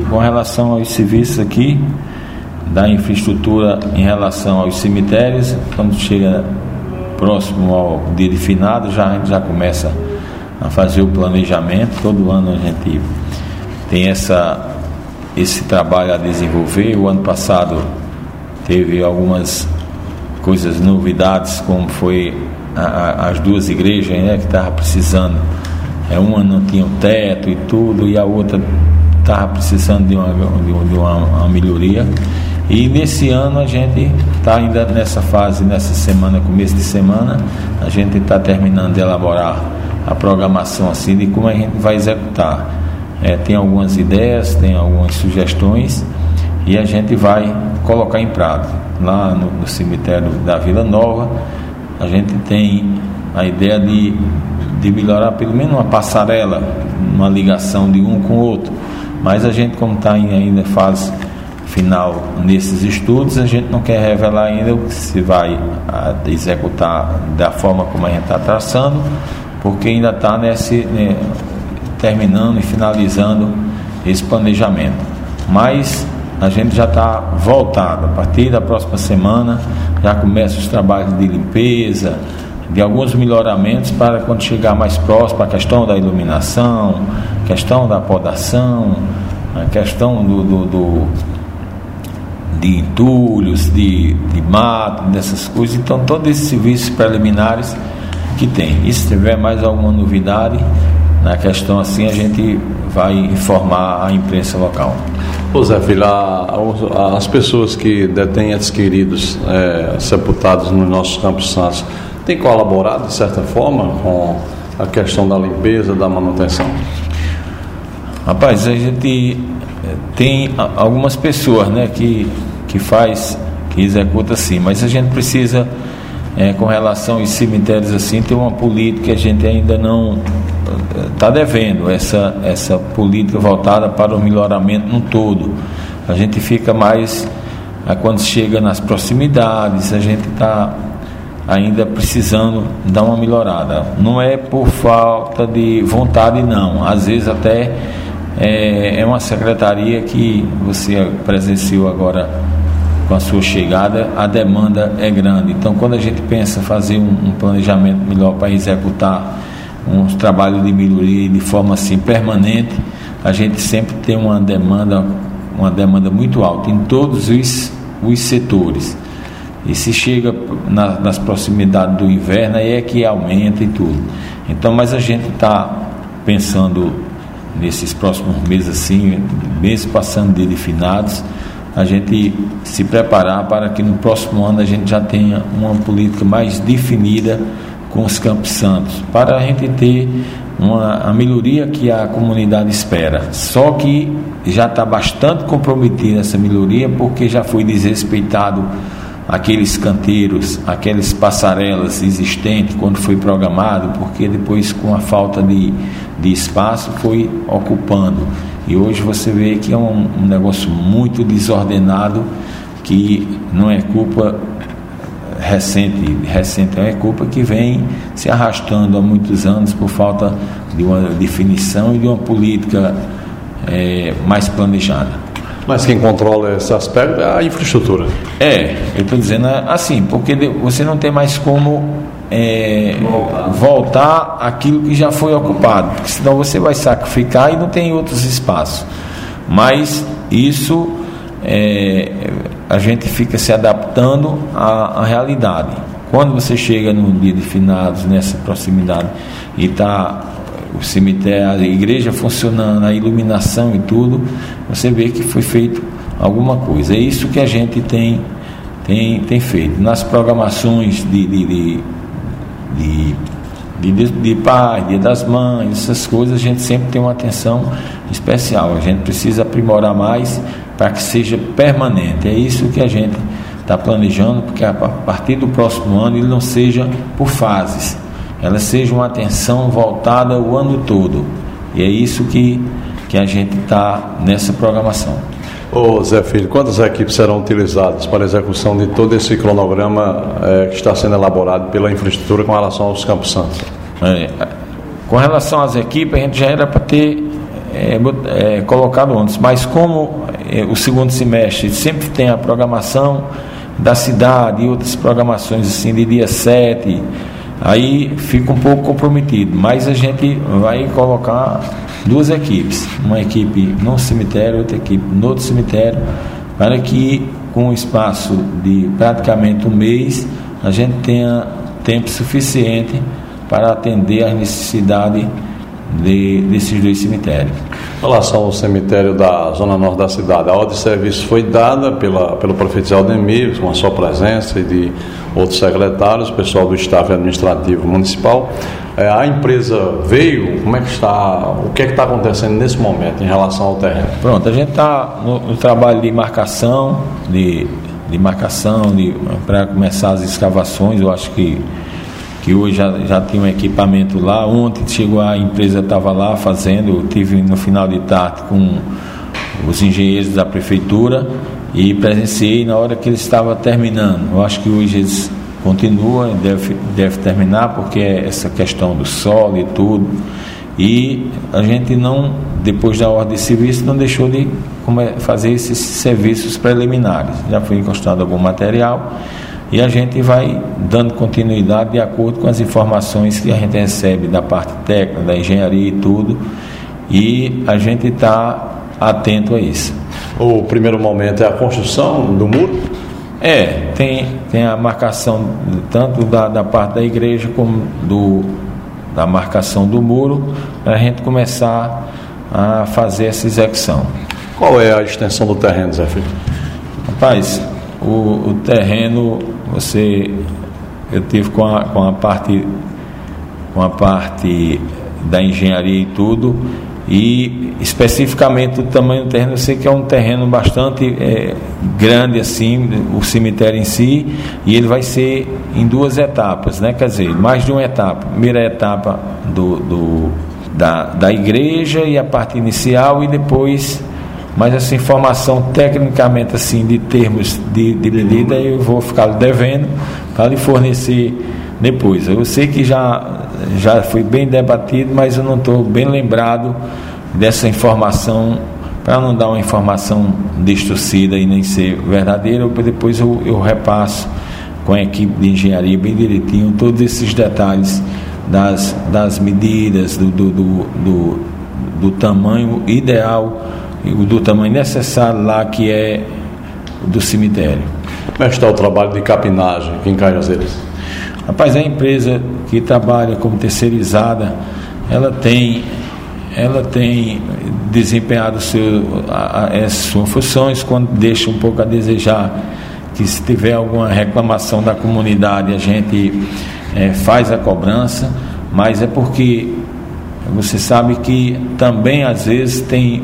com relação aos serviços aqui, da infraestrutura em relação aos cemitérios, quando chega próximo ao dia de finado, a gente já começa a fazer o planejamento. Todo ano a gente tem esse trabalho a desenvolver. O ano passado teve algumas coisas, novidades, como foi as duas igrejas, né, que estavam precisando. Uma não tinha o teto e tudo, e a outra estava precisando de uma melhoria. E nesse ano a gente está ainda nessa fase, nessa semana, começo de semana, a gente está terminando de elaborar a programação assim de como a gente vai executar. Tem algumas ideias, tem algumas sugestões, e a gente vai colocar em prática. Lá no cemitério da Vila Nova, a gente tem a ideia de melhorar pelo menos uma passarela, uma ligação de um com o outro. Mas a gente, como está ainda em fase final nesses estudos, a gente não quer revelar ainda o que se vai executar da forma como a gente está traçando, porque ainda está terminando e finalizando esse planejamento. Mas a gente já está voltado. A partir da próxima semana já começa os trabalhos de limpeza, de alguns melhoramentos, para quando chegar mais próximo a questão da iluminação, questão da podação, a questão de entulhos, de mato, dessas coisas. Então, todos esses serviços preliminares que tem. E se tiver mais alguma novidade na questão assim, a gente vai informar a imprensa local. Ô Zé Filho, as pessoas que detêm entes queridos sepultados nos nossos campos santos têm colaborado de certa forma com a questão da limpeza, da manutenção? Rapaz, a gente tem algumas pessoas, né, que executa assim, mas a gente precisa, com relação aos cemitérios assim, ter uma política que a gente ainda não está devendo, essa política voltada para o melhoramento no todo. A gente fica mais, quando chega nas proximidades, a gente está ainda precisando dar uma melhorada. Não é por falta de vontade, não. Às vezes até é uma secretaria que você presenciou agora com a sua chegada, a demanda é grande. Então, quando a gente pensa fazer um planejamento melhor para executar uns trabalhos de melhoria de forma assim permanente, a gente sempre tem uma demanda muito alta em todos os setores. E se chega nas proximidades do inverno, aí é que aumenta e tudo. Então, mas a gente está pensando nesses próximos meses assim, mesmo passando de finados, a gente se preparar para que no próximo ano a gente já tenha uma política mais definida com os Campos Santos, para a gente ter a melhoria que a comunidade espera. Só que já está bastante comprometida essa melhoria, porque já foi desrespeitado aqueles canteiros, aquelas passarelas existentes quando foi programado, porque depois, com a falta de espaço, foi ocupando. E hoje você vê que é um negócio muito desordenado, que não é culpa recente, é culpa que vem se arrastando há muitos anos por falta de uma definição e de uma política mais planejada. Mas quem controla esse aspecto é a infraestrutura. Eu estou dizendo assim, porque você não tem mais como voltar aquilo que já foi ocupado, porque senão você vai sacrificar e não tem outros espaços. Mas isso a gente fica se adaptando à realidade. Quando você chega no dia de finados, nessa proximidade, e está o cemitério, a igreja funcionando, a iluminação e tudo, você vê que foi feito alguma coisa. É isso que a gente tem feito nas programações de paz, Dia das Mães, essas coisas. A gente sempre tem uma atenção especial. A gente precisa aprimorar mais para que seja permanente. É isso que a gente está planejando, porque a partir do próximo ano ele não seja por fases, ela seja uma atenção voltada o ano todo. E é isso que a gente está nessa programação. Ô Zé Filho, quantas equipes serão utilizadas para a execução de todo esse cronograma que está sendo elaborado pela infraestrutura com relação aos Campos Santos? Com relação às equipes, a gente já era para ter colocado antes, mas como o segundo semestre sempre tem a programação da cidade e outras programações assim de dia 7, aí fica um pouco comprometido, mas a gente vai colocar 2 equipes, uma equipe no cemitério, outra equipe no outro cemitério, para que com um espaço de praticamente um mês a gente tenha tempo suficiente para atender às necessidades desses 2 cemitérios. Em relação ao cemitério da Zona Norte da cidade, a ordem de serviço foi dada pelo prefeito Zé Aldemir, com a sua presença e de outros secretários, pessoal do staff administrativo municipal. A empresa veio, como é que está, o que é que está acontecendo nesse momento em relação ao terreno? Pronto, a gente está no trabalho de marcação, para começar as escavações. Eu acho que hoje já tem um equipamento lá. Ontem chegou, a empresa estava lá fazendo, eu estive no final de tarde com os engenheiros da prefeitura e presenciei na hora que eles estavam terminando. Eu acho que hoje eles continuam, deve terminar, porque é essa questão do solo e tudo. E a gente não, depois da ordem de serviço, não deixou de fazer esses serviços preliminares. Já foi encostado algum material e a gente vai dando continuidade de acordo com as informações que a gente recebe da parte técnica, da engenharia e tudo, e a gente está atento a isso. O primeiro momento é a construção do muro? Tem a marcação tanto da parte da igreja como da marcação do muro, para a gente começar a fazer essa execução. Qual é a extensão do terreno, Zé Filho? Rapaz, o terreno, eu tive com a parte da engenharia e tudo, e especificamente o tamanho do terreno, eu sei que é um terreno bastante grande assim, o cemitério em si, e ele vai ser em 2 etapas, né? Quer dizer, mais de uma etapa. Primeira etapa da igreja e a parte inicial, e depois, mas essa informação tecnicamente assim, de termos de medida, eu vou ficar devendo para lhe fornecer depois. Eu sei que já foi bem debatido, mas eu não estou bem lembrado dessa informação, para não dar uma informação distorcida e nem ser verdadeira. Depois eu repasso com a equipe de engenharia bem direitinho todos esses detalhes das medidas, do tamanho ideal, do tamanho necessário lá, que é do cemitério. Como é que está o trabalho de capinagem aqui em Cajazeiras? Rapaz, a empresa que trabalha como terceirizada, ela tem desempenhado as suas funções. Quando deixa um pouco a desejar, que se tiver alguma reclamação da comunidade, a gente faz a cobrança, mas é porque você sabe que também às vezes tem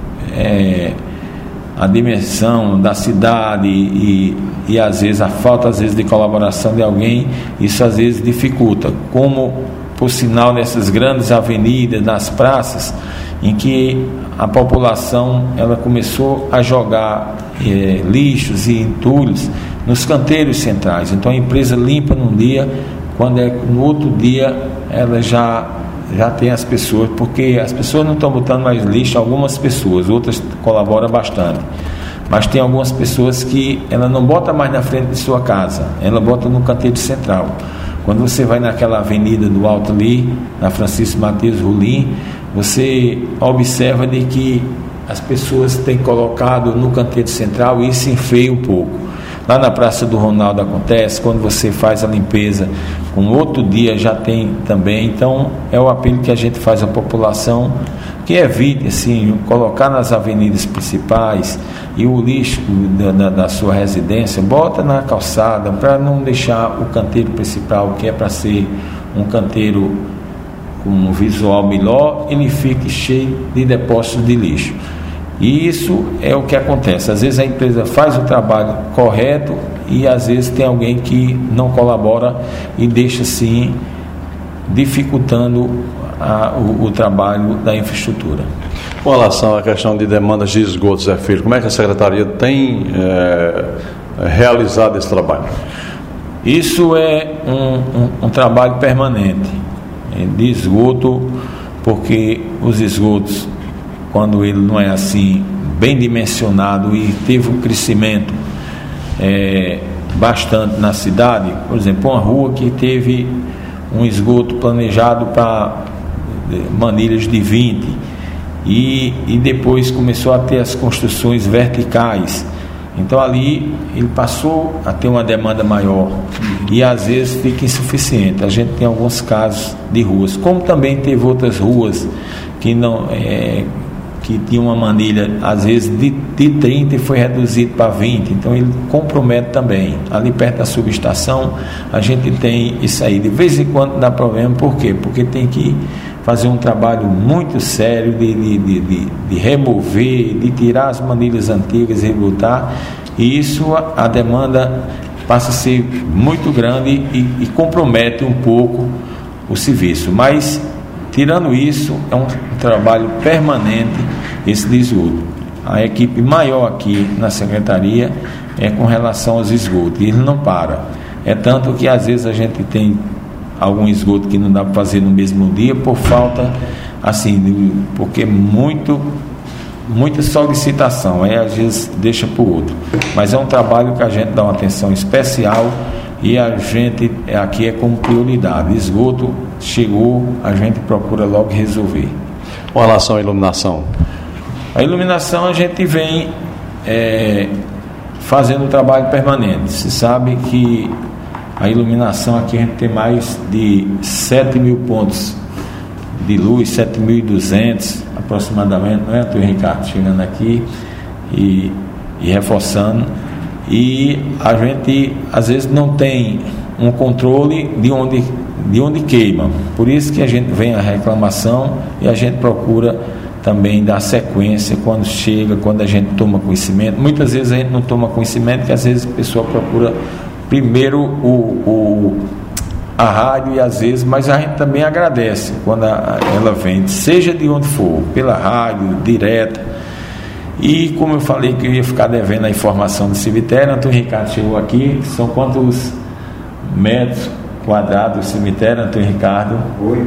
a dimensão da cidade e às vezes a falta de colaboração de alguém, isso às vezes dificulta, como por sinal nessas grandes avenidas, nas praças, em que a população ela começou a jogar lixos e entulhos nos canteiros centrais. Então a empresa limpa num dia, quando no outro dia ela já tem as pessoas, porque as pessoas não estão botando mais lixo, algumas pessoas, outras colaboram bastante, mas tem algumas pessoas que ela não bota mais na frente de sua casa, ela bota no canteiro central. Quando você vai naquela avenida do alto ali, na Francisco Matias Rolim, você observa de que as pessoas têm colocado no canteiro central, e isso enfeia um pouco. Lá na Praça do Ronaldo acontece, quando você faz a limpeza, com outro dia já tem também. Então é o apelo que a gente faz à população, que evite assim, colocar nas avenidas principais, e o lixo da sua residência bota na calçada, para não deixar o canteiro principal, que é para ser um canteiro com um visual melhor, ele fique cheio de depósitos de lixo. E isso é o que acontece. Às vezes a empresa faz o trabalho correto e às vezes tem alguém que não colabora e deixa assim, dificultando o trabalho da infraestrutura. Com relação à questão de demandas de esgoto, Zé Filho, como é que a Secretaria tem realizado esse trabalho? Isso é um trabalho permanente de esgoto, porque os esgotos, quando ele não é assim bem dimensionado e teve um crescimento bastante na cidade, por exemplo, uma rua que teve um esgoto planejado para manilhas de 20 e depois começou a ter as construções verticais, então ali ele passou a ter uma demanda maior e às vezes fica insuficiente. A gente tem alguns casos de ruas, como também teve outras ruas que não que tinha uma manilha às vezes de 30 e foi reduzido para 20, então ele compromete também. Ali perto da subestação a gente tem isso aí, de vez em quando dá problema. Por quê? Porque tem que fazer um trabalho muito sério de remover, de tirar as manilhas antigas e botar, e isso a demanda passa a ser muito grande e compromete um pouco o serviço. Mas tirando isso, é um trabalho permanente esse de esgoto. A equipe maior aqui na secretaria é com relação aos esgotos, e ele não para. É tanto que às vezes a gente tem algum esgoto que não dá para fazer no mesmo dia por falta, assim, porque muita solicitação, aí às vezes deixa para o outro. Mas é um trabalho que a gente dá uma atenção especial e a gente aqui é como prioridade. Esgoto chegou, a gente procura logo resolver. Com relação à iluminação? A iluminação a gente vem fazendo um trabalho permanente. Se sabe que a iluminação aqui a gente tem mais de 7.000 pontos de luz, 7.200 aproximadamente, não é, Antônio Ricardo? Chegando aqui e reforçando. E a gente às vezes não tem um controle de onde queima. Por isso que a gente vem a reclamação e a gente procura também dar sequência quando chega, quando a gente toma conhecimento. Muitas vezes a gente não toma conhecimento, porque às vezes a pessoa procura primeiro a rádio, e às vezes, mas a gente também agradece quando ela vem, seja de onde for, pela rádio, direta. E como eu falei que eu ia ficar devendo a informação do cemitério, Antônio Ricardo chegou aqui. São quantos metros quadrados do cemitério, Antônio Ricardo?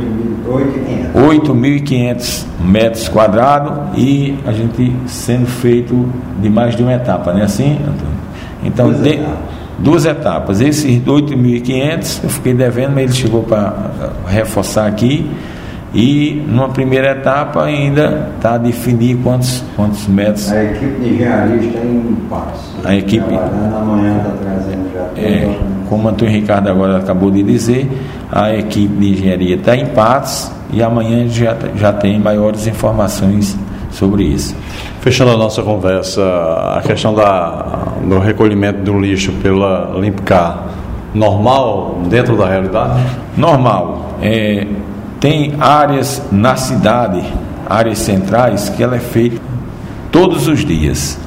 8.500 metros quadrados, e a gente sendo feito de mais de uma etapa, não é assim, Antônio? Então, duas etapas. Esses 8.500 eu fiquei devendo, mas ele chegou para reforçar aqui. E numa primeira etapa ainda está a definir quantos metros. A equipe de engenharia está em Patos. A equipe amanhã está trazendo já. Como o Antônio Ricardo agora acabou de dizer, a equipe de engenharia está em Patos e amanhã já tem maiores informações sobre isso. Fechando a nossa conversa, a questão do recolhimento do lixo pela Limpcar, normal dentro da realidade? Normal. Tem áreas na cidade, áreas centrais, que ela é feita todos os dias.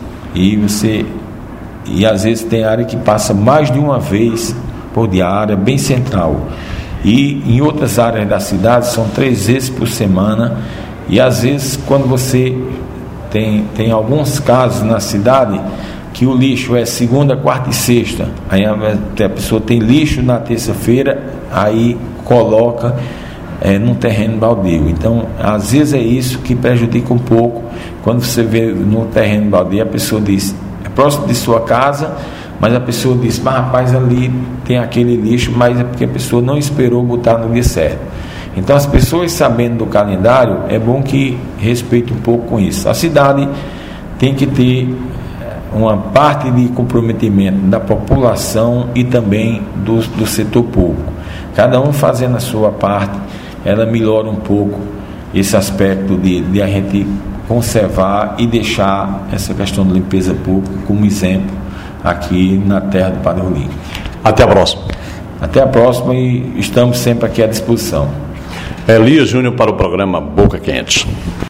E às vezes tem área que passa mais de uma vez por dia, área bem central. E em outras áreas da cidade são 3 vezes por semana. E às vezes quando você tem alguns casos na cidade que o lixo é segunda, quarta e sexta. Aí a pessoa tem lixo na terça-feira, aí coloca num terreno baldio. Então, às vezes é isso que prejudica um pouco. Quando você vê no terreno baldio, a pessoa diz, é próximo de sua casa, mas a pessoa diz, mas rapaz, ali tem aquele lixo, mas é porque a pessoa não esperou botar no dia certo. Então, as pessoas sabendo do calendário, é bom que respeite um pouco com isso. A cidade tem que ter uma parte de comprometimento da população e também do setor público. Cada um fazendo a sua parte, ela melhora um pouco esse aspecto de a gente conservar e deixar essa questão de limpeza pública como exemplo aqui na terra do Padre Rolim. Até a próxima. Até a próxima, e estamos sempre aqui à disposição. Elias Júnior para o programa Boca Quente.